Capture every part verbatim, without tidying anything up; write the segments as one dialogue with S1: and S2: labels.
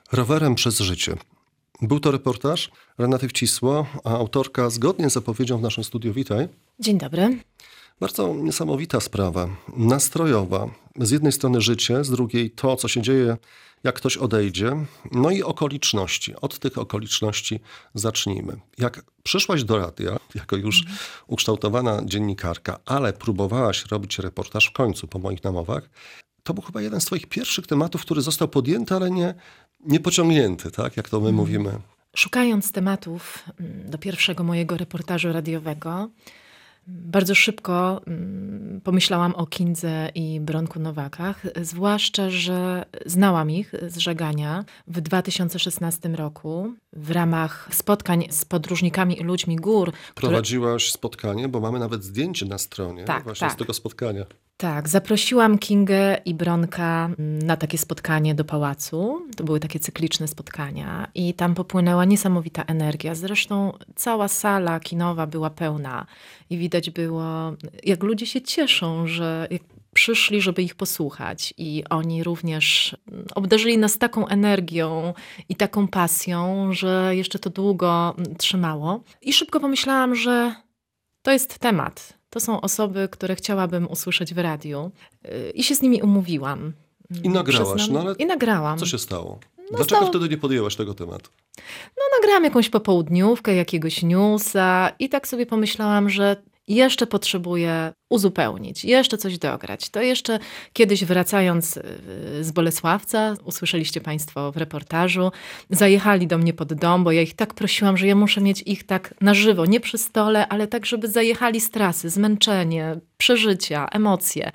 S1: Rowerem przez życie. Był to reportaż Renaty Wcisło, a autorka zgodnie z zapowiedzią w naszym studiu. Witaj.
S2: Dzień dobry.
S1: Bardzo niesamowita sprawa, nastrojowa. Z jednej strony życie, z drugiej to, co się dzieje, jak ktoś odejdzie. No i okoliczności. Od tych okoliczności zacznijmy. Jak przyszłaś do radia, jako już mm. ukształtowana dziennikarka, ale próbowałaś robić reportaż w końcu, po moich namowach, to był chyba jeden z twoich pierwszych tematów, który został podjęty, ale nie, nie pociągnięty, tak? Jak to my mm. mówimy.
S2: Szukając tematów do pierwszego mojego reportażu radiowego, bardzo szybko pomyślałam o Kindze i Bronku Nowakach, zwłaszcza, że znałam ich z żegania w dwa tysiące szesnastym roku w ramach spotkań z podróżnikami i ludźmi gór.
S1: Prowadziłaś które... spotkanie, bo mamy nawet zdjęcie na stronie
S2: tak,
S1: właśnie
S2: tak.
S1: z tego spotkania.
S2: Tak, zaprosiłam Kingę i Bronka na takie spotkanie do pałacu. To były takie cykliczne spotkania i tam popłynęła niesamowita energia. Zresztą cała sala kinowa była pełna i widać było, jak ludzie się cieszą, że przyszli, żeby ich posłuchać i oni również obdarzyli nas taką energią i taką pasją, że jeszcze to długo trzymało. I szybko pomyślałam, że to jest temat. To są osoby, które chciałabym usłyszeć w radiu i się z nimi umówiłam.
S1: I nagrałaś, no ale
S2: I nagrałam.
S1: Co się stało?
S2: No
S1: Dlaczego
S2: stało...
S1: wtedy nie podjęłaś tego tematu?
S2: No nagrałam jakąś popołudniówkę, jakiegoś newsa i tak sobie pomyślałam, że jeszcze potrzebuję uzupełnić, jeszcze coś dograć. To jeszcze kiedyś wracając z Bolesławca, usłyszeliście Państwo w reportażu, zajechali do mnie pod dom, bo ja ich tak prosiłam, że ja muszę mieć ich tak na żywo, nie przy stole, ale tak, żeby zajechali z trasy, zmęczenie, przeżycia, emocje.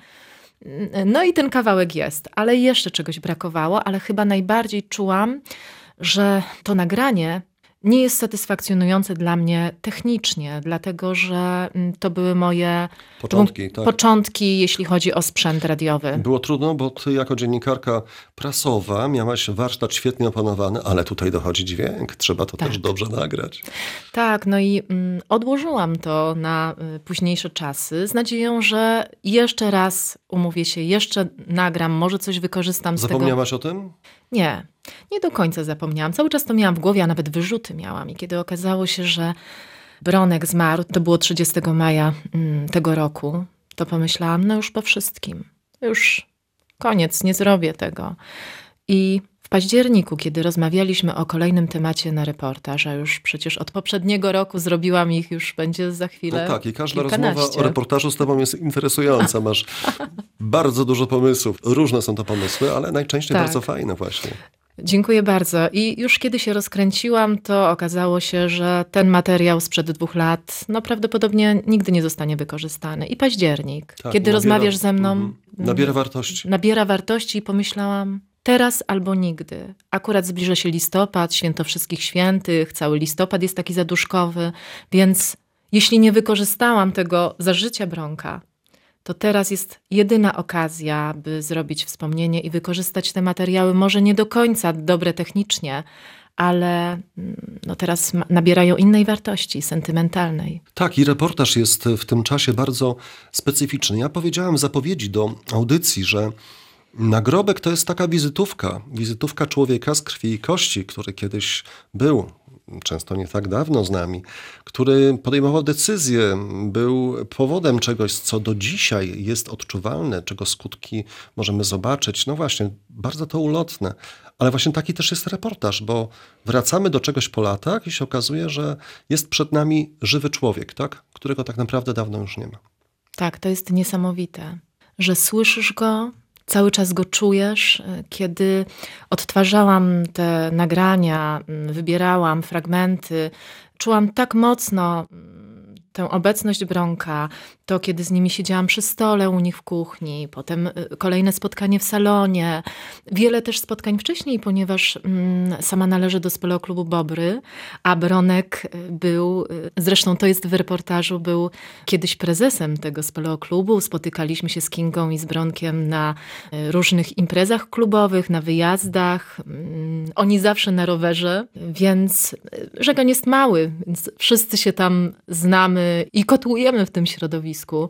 S2: No i ten kawałek jest, ale jeszcze czegoś brakowało, ale chyba najbardziej czułam, że to nagranie nie jest satysfakcjonujące dla mnie technicznie, dlatego że to były moje
S1: początki, tak.
S2: początki, jeśli chodzi o sprzęt radiowy.
S1: Było trudno, bo ty jako dziennikarka prasowa miałaś warsztat świetnie opanowany, ale tutaj dochodzi dźwięk, trzeba to tak. też dobrze nagrać.
S2: Tak, no i mm, odłożyłam to na y, późniejsze czasy z nadzieją, że jeszcze raz umówię się, jeszcze nagram, może coś wykorzystam z tego.
S1: Zapomniałaś o tym?
S2: Nie, nie do końca zapomniałam. Cały czas to miałam w głowie, a nawet wyrzuty miałam. I kiedy okazało się, że Bronek zmarł, to było trzydziestego maja mm, tego roku, to pomyślałam, no już po wszystkim. Już koniec, nie zrobię tego. I w październiku, kiedy rozmawialiśmy o kolejnym temacie na reportaż, a już przecież od poprzedniego roku zrobiłam ich, już będzie za chwilę
S1: No tak, i każda
S2: kilkanaście.
S1: rozmowa o reportażu z tobą jest interesująca. Masz bardzo dużo pomysłów. Różne są to pomysły, ale najczęściej
S2: tak.
S1: bardzo fajne właśnie.
S2: Dziękuję bardzo. I już kiedy się rozkręciłam, to okazało się, że ten materiał sprzed dwóch lat no prawdopodobnie nigdy nie zostanie wykorzystany. I październik,
S1: tak,
S2: kiedy
S1: nabiera,
S2: rozmawiasz ze mną...
S1: Mm, nabiera wartości.
S2: Nabiera wartości i pomyślałam, teraz albo nigdy. Akurat zbliża się listopad, święto wszystkich świętych, cały listopad jest taki zaduszkowy, więc jeśli nie wykorzystałam tego za życia Bronka, to teraz jest jedyna okazja, by zrobić wspomnienie i wykorzystać te materiały, może nie do końca dobre technicznie, ale no teraz nabierają innej wartości, sentymentalnej.
S1: Tak, i reportaż jest w tym czasie bardzo specyficzny. Ja powiedziałem w zapowiedzi do audycji, że nagrobek to jest taka wizytówka, wizytówka człowieka z krwi i kości, który kiedyś był, często nie tak dawno z nami, który podejmował decyzje, był powodem czegoś, co do dzisiaj jest odczuwalne, czego skutki możemy zobaczyć. No właśnie, bardzo to ulotne. Ale właśnie taki też jest reportaż, bo wracamy do czegoś po latach i się okazuje, że jest przed nami żywy człowiek, tak? Którego tak naprawdę dawno już nie ma.
S2: Tak, to jest niesamowite, że słyszysz go, cały czas go czujesz. Kiedy odtwarzałam te nagrania, wybierałam fragmenty, czułam tak mocno tę obecność Bronka, to kiedy z nimi siedziałam przy stole u nich w kuchni, potem kolejne spotkanie w salonie, wiele też spotkań wcześniej, ponieważ mm, sama należę do Speleoklubu Bobry, a Bronek był, zresztą to jest w reportażu, był kiedyś prezesem tego Speleoklubu. Spotykaliśmy się z Kingą i z Bronkiem na różnych imprezach klubowych, na wyjazdach. Oni zawsze na rowerze, więc Żegań jest mały, więc wszyscy się tam znamy i kotłujemy w tym środowisku.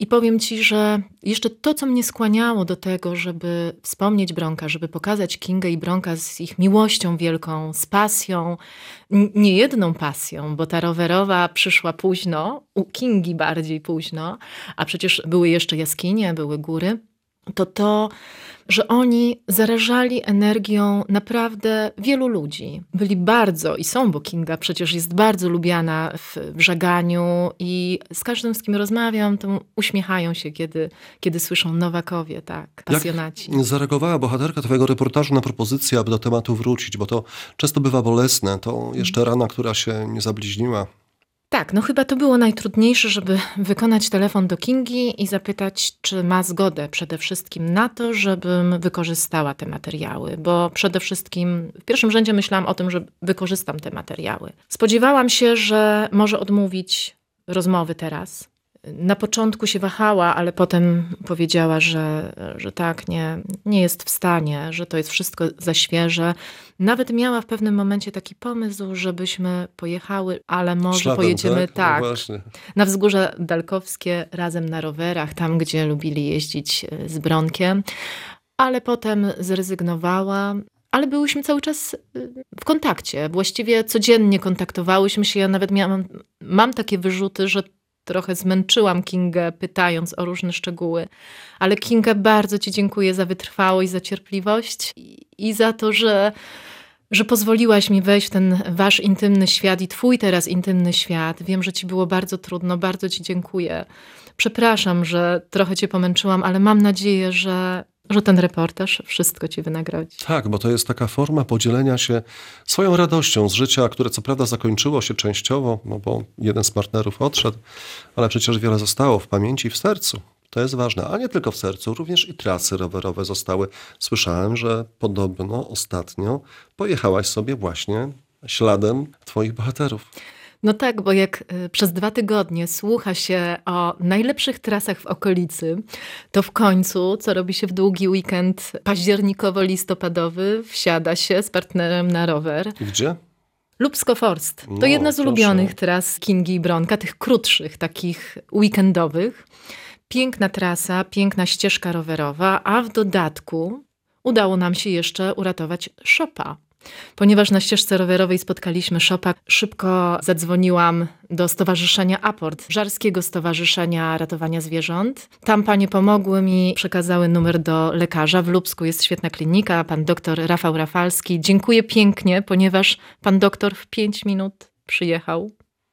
S2: I powiem ci, że jeszcze to, co mnie skłaniało do tego, żeby wspomnieć Bronka, żeby pokazać Kingę i Bronka z ich miłością wielką, z pasją, nie jedną pasją, bo ta rowerowa przyszła późno, u Kingi bardziej późno, a przecież były jeszcze jaskinie, były góry, to to, że oni zarażali energią naprawdę wielu ludzi. Byli bardzo i są, bo Kinga przecież jest bardzo lubiana w, w żaganiu i z każdym, z kim rozmawiam, to uśmiechają się, kiedy, kiedy słyszą Nowakowie, tak, pasjonaci.
S1: Jak zareagowała bohaterka twojego reportażu na propozycję, aby do tematu wrócić, bo to często bywa bolesne, to jeszcze rana, która się nie zabliźniła.
S2: Tak, no chyba to było najtrudniejsze, żeby wykonać telefon do Kingi i zapytać, czy ma zgodę przede wszystkim na to, żebym wykorzystała te materiały, bo przede wszystkim w pierwszym rzędzie myślałam o tym, że wykorzystam te materiały. Spodziewałam się, że może odmówić rozmowy teraz. Na początku się wahała, ale potem powiedziała, że, że tak, nie, nie jest w stanie, że to jest wszystko za świeże. Nawet miała w pewnym momencie taki pomysł, żebyśmy pojechały, ale może
S1: Śladem,
S2: pojedziemy
S1: tak,
S2: tak
S1: no
S2: na Wzgórza Dalkowskie razem na rowerach, tam gdzie lubili jeździć z Bronkiem. Ale potem zrezygnowała. Ale byłyśmy cały czas w kontakcie. Właściwie codziennie kontaktowałyśmy się. Ja nawet miałam, mam takie wyrzuty, że trochę zmęczyłam Kingę, pytając o różne szczegóły. Ale Kinga, bardzo ci dziękuję za wytrwałość, za cierpliwość i, i za to, że, że pozwoliłaś mi wejść w ten wasz intymny świat i twój teraz intymny świat. Wiem, że ci było bardzo trudno, bardzo ci dziękuję. Przepraszam, że trochę cię pomęczyłam, ale mam nadzieję, że że ten reportaż wszystko ci wynagrodzi.
S1: Tak, bo to jest taka forma podzielenia się swoją radością z życia, które co prawda zakończyło się częściowo, no bo jeden z partnerów odszedł, ale przecież wiele zostało w pamięci i w sercu. To jest ważne, a nie tylko w sercu, również i trasy rowerowe zostały. Słyszałem, że podobno ostatnio pojechałaś sobie właśnie śladem twoich bohaterów.
S2: No tak, bo jak przez dwa tygodnie słucha się o najlepszych trasach w okolicy, to w końcu, co robi się w długi weekend październikowo-listopadowy, wsiada się z partnerem na rower.
S1: Gdzie?
S2: Lubsko-Forst. To
S1: No,
S2: jedna z
S1: proszę.
S2: ulubionych tras Kingi i Bronka, tych krótszych, takich weekendowych. Piękna trasa, piękna ścieżka rowerowa, a w dodatku udało nam się jeszcze uratować szopa. Ponieważ na ścieżce rowerowej spotkaliśmy szopa, szybko zadzwoniłam do Stowarzyszenia Aport, Żarskiego Stowarzyszenia Ratowania Zwierząt. Tam panie pomogły mi, przekazały numer do lekarza. W Lubsku jest świetna klinika, pan doktor Rafał Rafalski. Dziękuję pięknie, ponieważ pan doktor w pięć minut przyjechał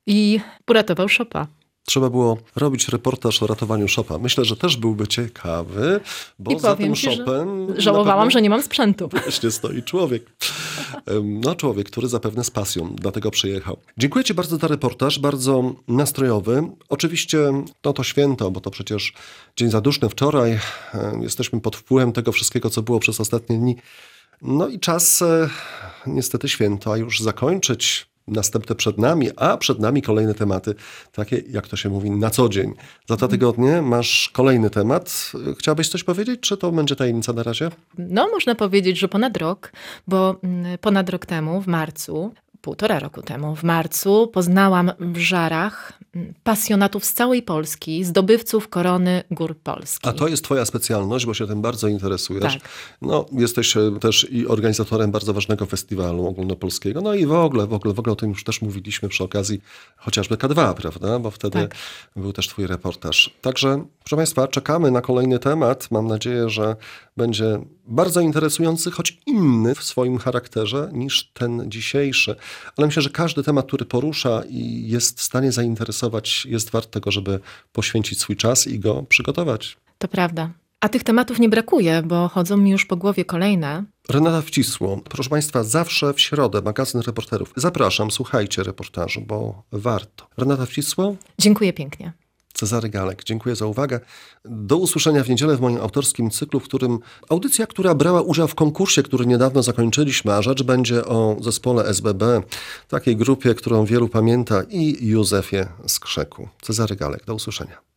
S2: i uratował szopa.
S1: Trzeba było robić reportaż o ratowaniu szopa. Myślę, że też byłby ciekawy, bo
S2: I
S1: za
S2: powiem
S1: tym
S2: ci,
S1: szopem...
S2: że żałowałam,
S1: pewno
S2: że nie mam sprzętu.
S1: właśnie stoi człowiek. No człowiek, który zapewne z pasją dlatego przyjechał. Dziękuję ci bardzo za reportaż, bardzo nastrojowy. Oczywiście no to święto, bo to przecież dzień zaduszny wczoraj. Jesteśmy pod wpływem tego wszystkiego, co było przez ostatnie dni. No i czas niestety święta już zakończyć. Następne przed nami, a przed nami kolejne tematy, takie jak to się mówi na co dzień. Za dwa tygodnie masz kolejny temat. Chciałabyś coś powiedzieć, czy to będzie tajemnica na razie?
S2: No można powiedzieć, że ponad rok, bo ponad rok temu, w marcu, półtora roku temu, w marcu poznałam w Żarach pasjonatów z całej Polski, zdobywców korony gór polskich.
S1: A to jest twoja specjalność, bo się tym bardzo interesujesz.
S2: Tak.
S1: No, jesteś też i organizatorem bardzo ważnego festiwalu ogólnopolskiego. No i w ogóle, w ogóle, w ogóle o tym już też mówiliśmy przy okazji chociażby K dwa, prawda? Bo wtedy
S2: Tak.
S1: był też twój reportaż. Także, proszę państwa, czekamy na kolejny temat. Mam nadzieję, że będzie bardzo interesujący, choć inny w swoim charakterze niż ten dzisiejszy. Ale myślę, że każdy temat, który porusza i jest w stanie zainteresować, jest wart tego, żeby poświęcić swój czas i go przygotować.
S2: To prawda. A tych tematów nie brakuje, bo chodzą mi już po głowie kolejne.
S1: Renata Wcisło. Proszę państwa, zawsze w środę magazyn reporterów. Zapraszam, słuchajcie reportażu, bo warto. Renata Wcisło.
S2: Dziękuję pięknie.
S1: Cezary Galek. Dziękuję za uwagę. Do usłyszenia w niedzielę w moim autorskim cyklu, w którym audycja, która brała udział w konkursie, który niedawno zakończyliśmy, a rzecz będzie o zespole S B B, takiej grupie, którą wielu pamięta, i Józefie Skrzeku. Cezary Galek. Do usłyszenia.